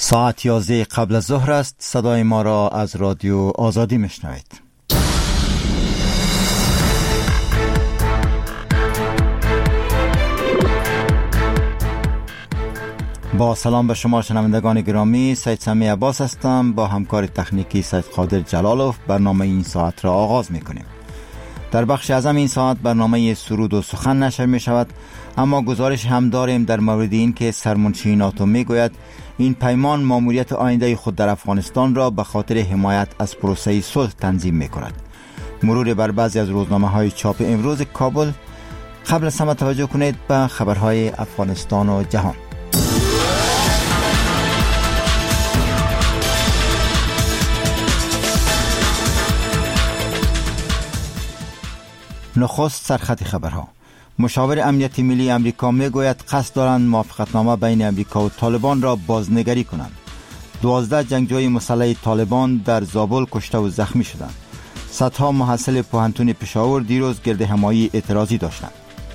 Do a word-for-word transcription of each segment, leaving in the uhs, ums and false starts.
ساعت یازده قبل از ظهر است. صدای ما را از رادیو آزادی میشنوید. با سلام به شما شنوندگان گرامی، سید سمی عباس هستم. با همکار تکنیکی سید قادر جلالوف برنامه این ساعت را آغاز میکنیم. در بخش اعظم این ساعت برنامه سرود و سخن نشر می شود، اما گزارش هم داریم در مورد این که سرمنشی ناتو می گوید این پیمان ماموریت آینده خود در افغانستان را به خاطر حمایت از پروسه صلح تنظیم می کند. مرور بر بعضی از روزنامه های چاپ امروز کابل. قبل از همه توجه کنید به خبرهای افغانستان و جهان. نخست سرخط خبرها. مشاور امنیت ملی امریکا میگوید قصد دارند موافقتنامه بین امریکا و طالبان را بازنگری کنند. دوازده جنگجوی مسلح طالبان در زابل کشته و زخمی شدند. صدها محصل پوهنتون پشاور دیروز گرد همایی اعتراضی داشتند.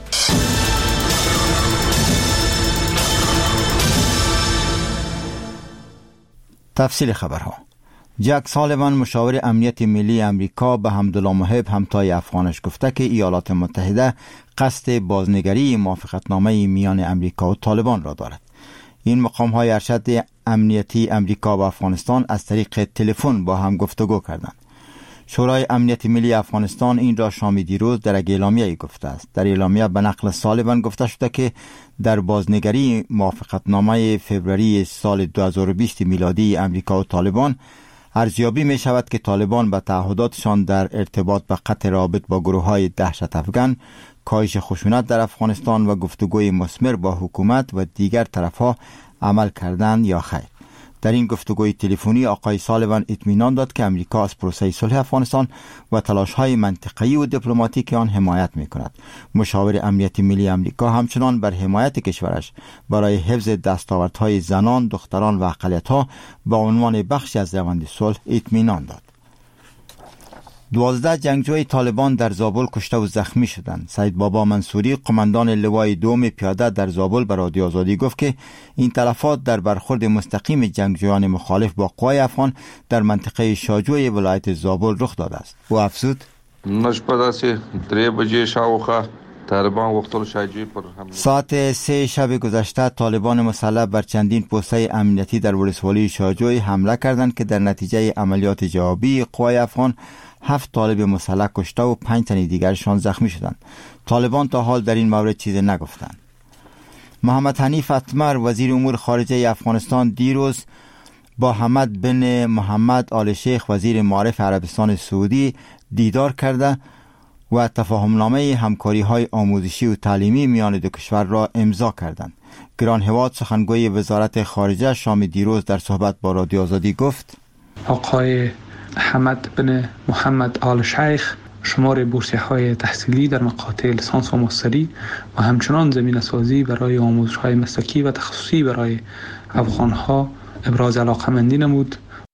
تفصیل خبرها. جک سالیوان مشاور امنیت ملی امریکا به حمدالله محب همتای افغانش گفته که ایالات متحده قصد بازنگری موافقتنامه میان امریکا و طالبان را دارد. این مقام های ارشد امنیتی امریکا و افغانستان از طریق تلفن با هم گفتگو کردند. شورای امنیت ملی افغانستان این را شام دیروز در یک اعلامیه گفته است. در اعلامیه به نقل سالیوان گفته شده که در بازنگری موافقتنامه فوریه سال دو هزار و بیست میلادی امریکا و طالبان ارزیابی می شود که طالبان به تعهداتشان در ارتباط به قطع رابط با گروه های دهشت افغان، کاهش خشونت در افغانستان و گفتگوی مثمر با حکومت و دیگر طرفها عمل کردند یا خیر. در این گفتگوی تلفنی آقای سالیوان اطمینان داد که امریکا از پروسه صلح افغانستان و تلاش‌های منطقه‌ای و دیپلماتیک آن حمایت می‌کند. مشاور امنیت ملی امریکا همچنان بر حمایت کشورش برای حفظ دستاوردهای زنان، دختران و اقلیت‌ها به عنوان بخشی از روند صلح اطمینان داد. دوازده جنگجوی طالبان در زابل کشته و زخمی شدند. سید بابا منصوری قماندان لوای دوم پیاده در زابل به رادیو آزادی گفت که این تلفات در برخورد مستقیم جنگجویان مخالف با قوای افغان در منطقه شاجوی ولایت زابل رخ داده است. او افزود: ساعت سه شب گذشته طالبان مسلح بر چندین پوسته امنیتی در ولسوالی شاجوی حمله کردند که در نتیجه عملیات جوابی قوای افغان هفت طالب مسلح کشته و پنج تن دیگرشان زخمی شدند. طالبان تا حال در این مورد چیزی نگفتند. محمد حنیف اتمر وزیر امور خارجه افغانستان دیروز با حمد بن محمد آل شیخ وزیر معارف عربستان سعودی دیدار کرده و تفاهمنامه همکاری های آموزشی و تعلیمی میان دو کشور را امضا کردند. گران هواد سخنگوی وزارت خارجه شام دیروز در صحبت با رادیو آزادی گفت: آقای حمد بن محمد آل شیخ شمار بورسیه های تحصیلی در مقاطع لیسانس و ماستری و همچنان زمینه سازی برای آموزش های مسلکی و تخصصی برای افغان ها ابراز علاقه‌مندی نمود.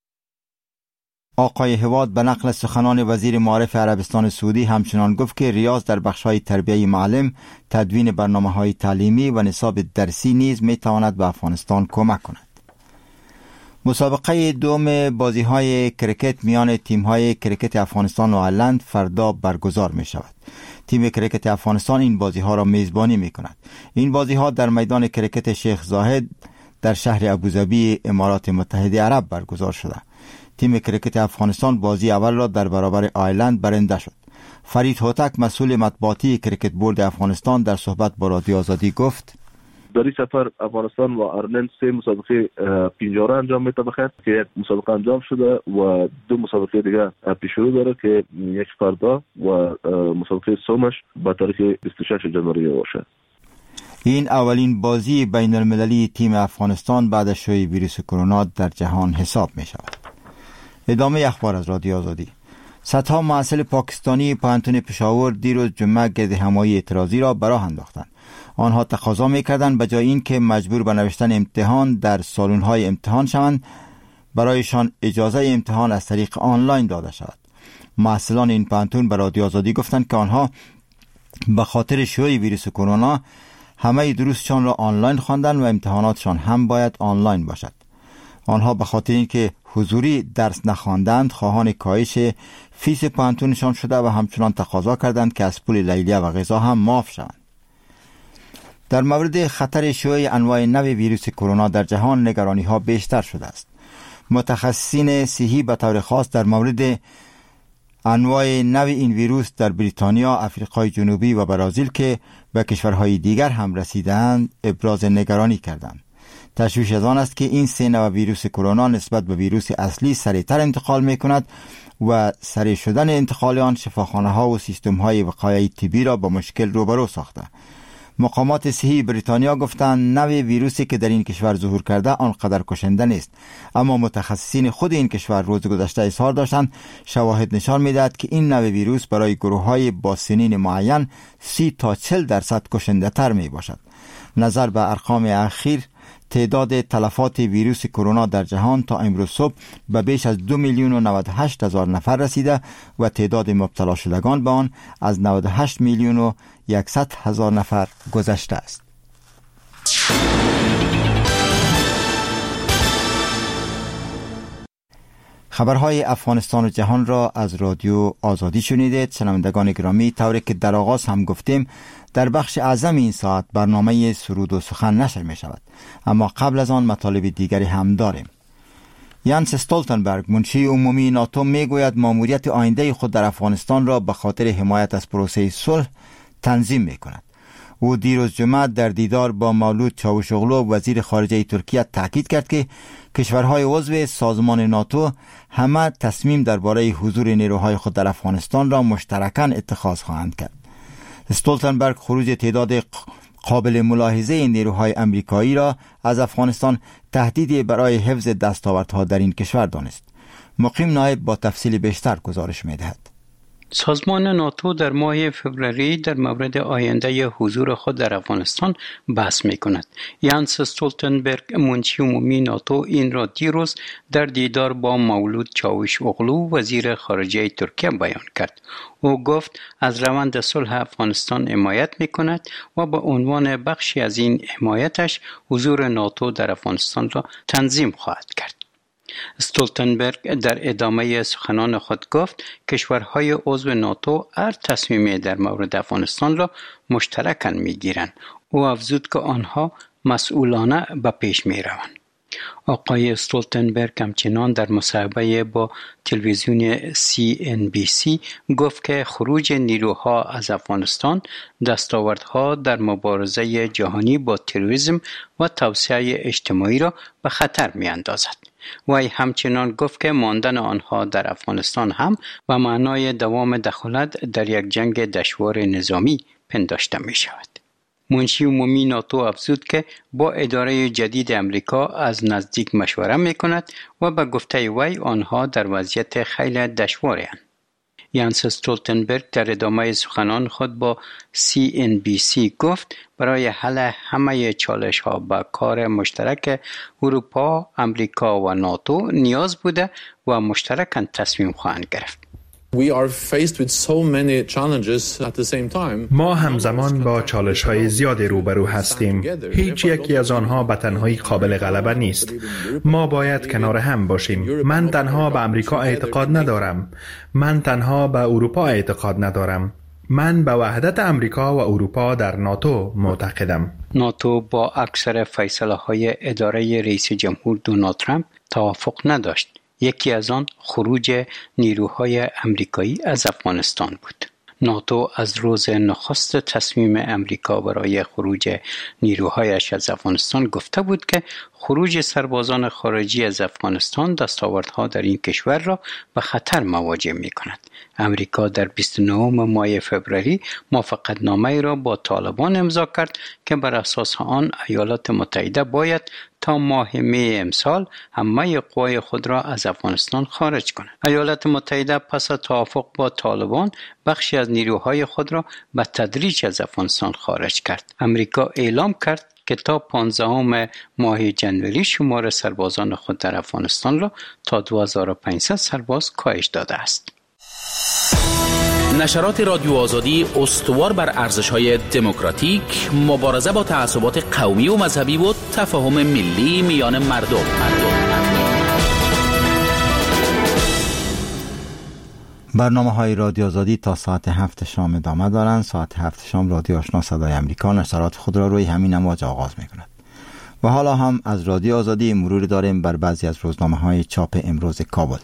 آقای هواد به نقل سخنان وزیر معارف عربستان سعودی همچنان گفت که ریاض در بخش‌های تربیه معلم، تدوین برنامه‌های تعلیمی و نصاب درسی نیز می‌تواند به افغانستان کمک کند. مسابقه دوم بازی‌های کرکت میان تیم‌های کرکت افغانستان و آیرلند فردا برگزار می‌شود. تیم کرکت افغانستان این بازی‌ها را میزبانی می‌کند. این بازی‌ها در میدان کرکت شیخ زاهد در شهر ابوظبی امارات متحده عرب برگزار شده. تیم کرکت افغانستان بازی اول را در برابر آیرلند برنده شد. فرید هوتک مسئول مطبوعاتی کرکت بورد افغانستان در صحبت با رادیو آزادی گفت: در این سفر افغانستان و آیرلند سه مسابقه پنجاره انجام میده بخیر که یک مسابقه انجام شده و دو مسابقه دیگه پیش رو داره که یک فردا و مسابقه سومش با تاریخ بیست و شش ژانویه باشه. این اولین بازی بین المللی تیم افغانستان بعد از شیوع ویروس کرونا در جهان حساب می شود. ادامه اخبار از رادیو آزادی. صدها محصل پاکستانی پوهنتون پشاور دیروز جمعه گرد همایی اعتراضی را به راه انداختند. آنها تقاضا می‌کردند به جای اینکه مجبور به نوشتن امتحان در سالن‌های امتحان شوند، برایشان اجازه امتحان از طریق آنلاین داده شود. محصلان این پوهنتون به رادیو آزادی گفتند که آنها به خاطر شیوع ویروس کرونا همه دروسشان را آنلاین خواندند و امتحاناتشان هم باید آنلاین باشد. آنها به خاطر اینکه حضوری درس نخواندند خواهان کاهش فیس پانتونشان شده و همچنان تقاضا کردند که از پول لیلیه و غذا هم معاف شوند. در مورد خطر شیوع انواع نو ویروس کرونا در جهان نگرانی ها بیشتر شده است. متخصصین صحی به طور خاص در مورد انواع نو این ویروس در بریتانیا، افریقای جنوبی و برزیل که به کشورهای دیگر هم رسیدند ابراز نگرانی کردند. تشویش از آن است که این سه نوع ویروس کرونا نسبت به ویروس اصلی سریعتر انتقال می کند و سریع شدن انتقال آن شفاخانه ها و سیستم های وقایعی طبی را با مشکل روبرو ساخته. مقامات صحی بریتانیا گفتند نوع ویروسی که در این کشور ظهور کرده آنقدر کشنده نیست، اما متخصصین خود این کشور روز گذشته اظهار داشتند شواهد نشان می‌دهد که این نوع ویروس برای گروه‌های با سنین معین سی تا چهل درصد کشنده تر می باشد. نظر به ارقام اخیر تعداد تلفات ویروس کرونا در جهان تا امروز صبح به بیش از دو میلیون و نود و هشت هزار نفر رسیده و تعداد مبتلا شدگان به آن از نود و هشت میلیون و صد هزار نفر گذشته است. خبرهای افغانستان و جهان را از رادیو آزادی شنیدید. شنوندگان گرامی، طوری که در آغاز هم گفتیم در بخش اعظم این ساعت برنامه سرود و سخن نشر می شود، اما قبل از آن مطالب دیگری هم داریم. یانس استولتنبرگ منشی عمومی ناتو می گوید ماموریت آینده خود در افغانستان را به خاطر حمایت از پروسه صلح تنظیم می کند. او دیروز جمعه در دیدار با مولود چاوشوغلو وزیر خارجه ترکیه تاکید کرد که کشورهای عضو سازمان ناتو همه تصمیم درباره حضور نیروهای خود در افغانستان را مشترکاً اتخاذ خواهند کرد. استولتنبرگ خروج تعداد قابل ملاحظه نیروهای امریکایی را از افغانستان تهدیدی برای حفظ دستاوردها در این کشور دانست. مقیم نایب با تفصیل بیشتر گزارش می‌دهد. سازمان ناتو در ماه فوریه در مورد آینده حضور خود در افغانستان بحث می کند. یانس استولتنبرگ منشی عمومی ناتو این را دیروز در دیدار با مولود چاوشوغلو وزیر خارجه ترکیه بیان کرد. او گفت از روند صلح افغانستان حمایت می کند و به عنوان بخشی از این حمایتش حضور ناتو در افغانستان را تنظیم خواهد کرد. استولتنبرگ در ادامه سخنان خود گفت کشورهای عضو ناتو هر تصمیمی در مورد افغانستان را مشترکاً میگیرند. او افزود که آنها مسئولانه به پیش می روند. آقای استولتنبرگ همچنان در مصاحبه با تلویزیون سی ان بی سی گفت که خروج نیروها از افغانستان دستاوردها در مبارزه جهانی با تروریسم و توسعه اجتماعی را به خطر می اندازد. وی همچنان گفت که ماندن آنها در افغانستان هم به معنای دوام دخالت در یک جنگ دشوار نظامی پنداشته می شود. منشی عمومی ناتو افزود که با اداره جدید امریکا از نزدیک مشوره می کند و به گفته وی آنها در وضعیت خیلی دشواری هستند. یانس استولتنبرگ در ادامه سخنان خود با سی ان بی سی گفت برای حل همه چالش ها با کار مشترک اروپا، امریکا و ناتو نیاز بوده و مشترکاً تصمیم خواهند گرفت. We are faced with so many challenges at the same time. ما همزمان با چالش‌های زیادی روبرو هستیم. هیچ یکی از آنها به تنهایی قابل غلبه نیست. ما باید کنار هم باشیم. من تنها به امریکا اعتقاد ندارم. من تنها به اروپا اعتقاد ندارم. من به وحدت امریکا و اروپا در ناتو معتقدم. ناتو با اکثر فیصله‌های اداره رئیس جمهور دونالد ترامپ توافق نداشت. یکی از آن خروج نیروهای امریکایی از افغانستان بود. ناتو از روز نخست تصمیم امریکا برای خروج نیروهایش از افغانستان گفته بود که خروج سربازان خارجی از افغانستان دستاوردها در این کشور را به خطر مواجه می کند. امریکا در بیست و نهم ماه فوریه موافقتنامه را با طالبان امضا کرد که بر اساس آن ایالات متحده باید تا ماه می امسال همه قوای خود را از افغانستان خارج کند. ایالات متحده پس از توافق با طالبان بخشی از نیروهای خود را به تدریج از افغانستان خارج کرد. امریکا اعلام کرد که تا پانزدهم ماه جنوری شمار سربازان خود در افغانستان را تا دو هزار و پانصد سرباز کاهش داده است. نشرات رادیو آزادی استوار بر ارزش‌های دموکراتیک، مبارزه با تعصبات قومی و مذهبی و تفاهم ملی میان مردم. مردم. برنامه های رادیو آزادی تا ساعت هفت شام ادامه دارند. ساعت هفت شام رادیو آشنا صدای امریکا نشرات خود را روی همین امواج آغاز می کند. و حالا هم از رادیو آزادی مروری داریم بر بعضی از روزنامه های چاپ امروز کابل.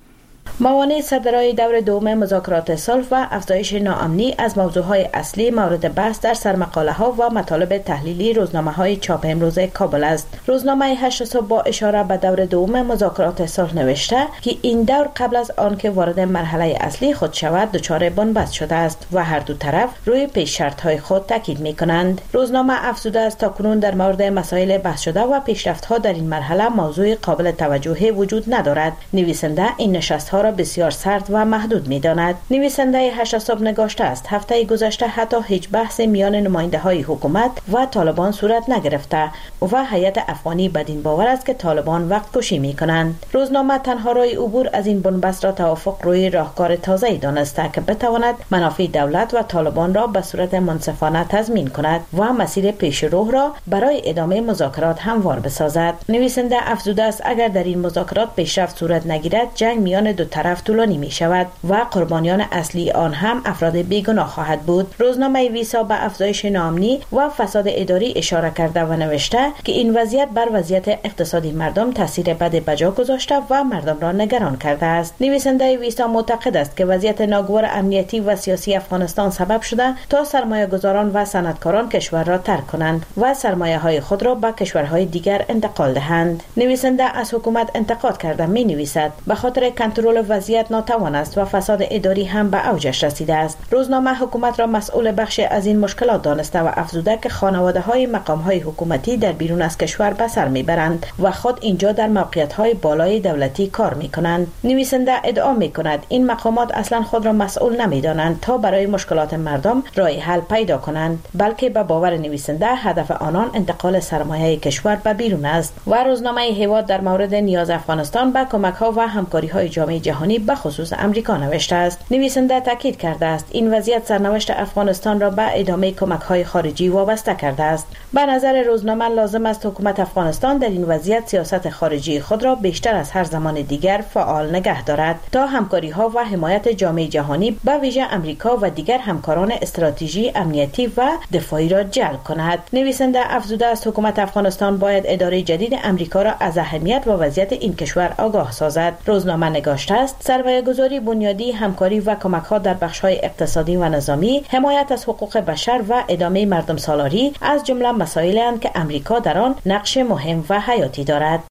موانع صدرای دور دوم مذاکرات صلح و افزایش ناامنی از موضوعهای اصلی مورد بحث در سرمقاله ها و مطالب تحلیلی روزنامه های چاپ امروز کابل است. روزنامه هشت صبح با اشاره به دور دوم مذاکرات صلح نوشته که این دور قبل از آنکه وارد مرحله اصلی خود شود دچار بنبست شده است و هر دو طرف روی پیش شرط های خود تاکید می کنند. روزنامه افزوده است تاکنون در مورد مسائل بحث شده و پیشرفت ها در این مرحله موضوع قابل توجهی وجود ندارد. نویسنده این نشست ها را بسیار سرد و محدود می‌داند. نویسنده هشت صبح نگاشته است هفته گذشته حتی هیچ بحث میان نماینده‌های حکومت و طالبان صورت نگرفته و هیئت افغانی بدین باور است که طالبان وقت کشی می‌کنند. روزنامه تنها راه عبور از این بنبست را توافق روی راهکار تازه‌ای دانسته که بتواند منافع دولت و طالبان را به صورت منصفانه تضمین کند و مسیر پیشرو را برای ادامه مذاکرات هموار بسازد. نویسنده افزوده است اگر در این مذاکرات پیشرفت صورت نگیرد جنگ میان دو طرف طولانی می شود و قربانیان اصلی آن هم افراد بیگناه خواهد بود. روزنامه ویسا به افزایش ناامنی و فساد اداری اشاره کرده و نوشته که این وضعیت بر وضعیت اقتصادی مردم تاثیر بد بجا گذاشته و مردم را نگران کرده است. نویسنده ویسا معتقد است که وضعیت ناگوار امنیتی و سیاسی افغانستان سبب شده تا سرمایه‌گذاران و صنعتکاران کشور را ترک کنند و سرمایه‌های خود را به کشورهای دیگر انتقال دهند. نویسنده از حکومت انتقاد کرده می نویسد به خاطر کنترل وضعیت ناتوان است و فساد اداری هم به اوجش رسیده است. روزنامه حکومت را مسئول بخش از این مشکلات دانسته و افزوده که خانواده‌های مقام‌های حکومتی در بیرون از کشور به سر میبرند و خود اینجا در موقعیت‌های بالای دولتی کار میکنند. نویسنده ادعا میکند این مقامات اصلا خود را مسئول نمیدانند تا برای مشکلات مردم راه حل پیدا کنند، بلکه به باور نویسنده هدف آنان انتقال سرمایه کشور به بیرون است. و روزنامه هیواد در مورد نیاز افغانستان به کمک‌ها و همکاری‌های جامعه جهانی به خصوص امریکا نوشته است. نویسنده تاکید کرده است این وضعیت سرنوشت افغانستان را به ادامه کمک‌های خارجی وابسته کرده است. به نظر روزنامه لازم است حکومت افغانستان در این وضعیت سیاست خارجی خود را بیشتر از هر زمان دیگر فعال نگه دارد تا همکاری‌ها و حمایت جامعه جهانی به ویژه امریکا و دیگر همکاران استراتژی امنیتی و دفاعی را جلب کند. نویسنده افزوده است حکومت افغانستان باید اداره جدید امریکا را از اهمیت و وضعیت این کشور آگاه سازد. روزنامه نگاشته است سرمایه‌گذاری بنیادی، همکاری و کمک‌ها در بخش‌های اقتصادی و نظامی، حمایت از حقوق بشر و ادامه مردم سالاری از جمله مسائلی اند که امریکا در آن نقش مهم و حیاتی دارد.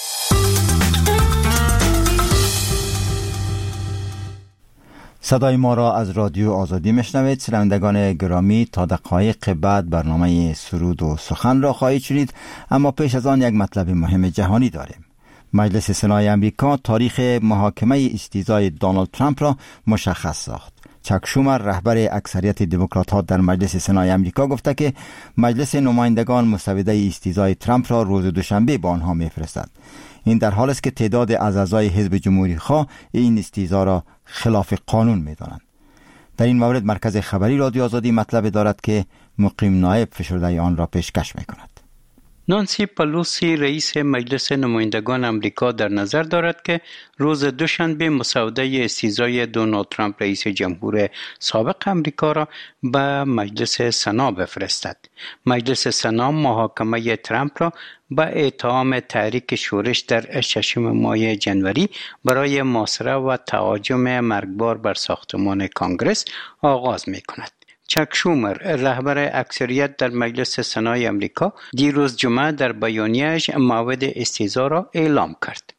صدای ما را از رادیو آزادی میشنوید. شنوندگان گرامی، تا دقایق بعد برنامه سرود و سخن را خواهید شنید، اما پیش از آن یک مطلب مهم جهانی داریم. مجلس سنای امریکا تاریخ محاکمه استیزای دونالد ترامپ را مشخص ساخت. چک شومر رهبر اکثریت دموکرات‌ها در مجلس سنای امریکا گفته که مجلس نمایندگان مسوده استیزای ترامپ را روز دوشنبه به آنها می‌فرستد. این در حالی است که تعداد از اعضای حزب جمهوری‌خواه این استیزا را خلاف قانون می‌دانند. در این مورد مرکز خبری رادیو آزادی مطلب دارد که مقیم نایب فشرده آن را پیشکش می‌کند. نانسی پلوسی رئیس مجلس نمایندگان امریکا در نظر دارد که روز دوشنبه مسوده استیزای دونالد ترامپ رئیس جمهور سابق امریکا را به مجلس سنا بفرستد. مجلس سنا محاکمه ترامپ را به اتهام تحریک شورش در ششم ماه جنوری برای محاصره و تهاجم مرگبار بر ساختمان کانگرس آغاز می کند. چک شومر رهبر اکثریت در مجلس سنای امریکا دیروز جمعه در بیانیه‌اش موعد استیزا را اعلام کرد.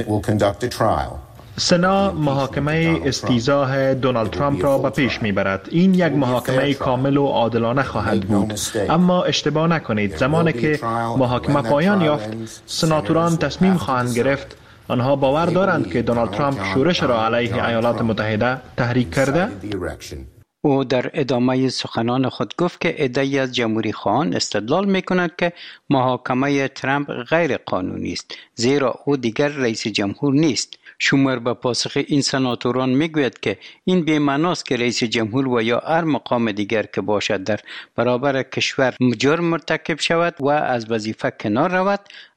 سنا محاکمه استیزای دونالد ترامپ را به پیش میبرد. این یک محاکمه کامل و عادلانه خواهد بود، اما اشتباه نکنید زمانی که محاکمه پایان یافت سناتوران تصمیم خواهند گرفت آنها باور دارند که دونالد ترامپ شورش را علیه ایالات متحده تحریک کرده. او در ادامه سخنان خود گفت که عده‌ای از جمهوری خواهان استدلال می‌کنند که محاکمه ترامپ غیر قانونی است، زیرا او دیگر رئیس جمهور نیست. شومر به پاسخ این سناتوران میگوید که این بی‌معناست که رئیس جمهور و یا هر مقام دیگر که باشد در برابر کشور جرم مرتکب شود و از وظیفه کنار رود